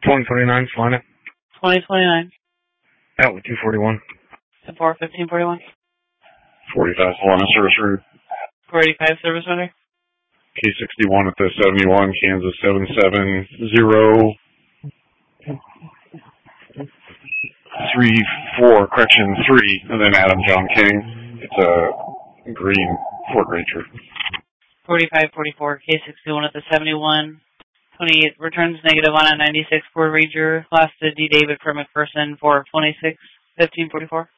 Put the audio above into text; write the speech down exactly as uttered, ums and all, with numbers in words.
twenty twenty-nine, flying it. twenty twenty-nine. Out with two forty-one. ten four, fifteen forty-one. forty-five, Solana service route. four eighty-five, service order. K sixty-one at the seventy-one, Kansas seven seven zero. Three, four, correction, three, and then Adam John King. It's a green Ford Ranger. forty-five forty-four, K sixty-one at the seventy-one. twenty-eight, returns negative on a ninety-six Ford Ranger. Last to D. David from McPherson for twenty-six fifteen forty-four.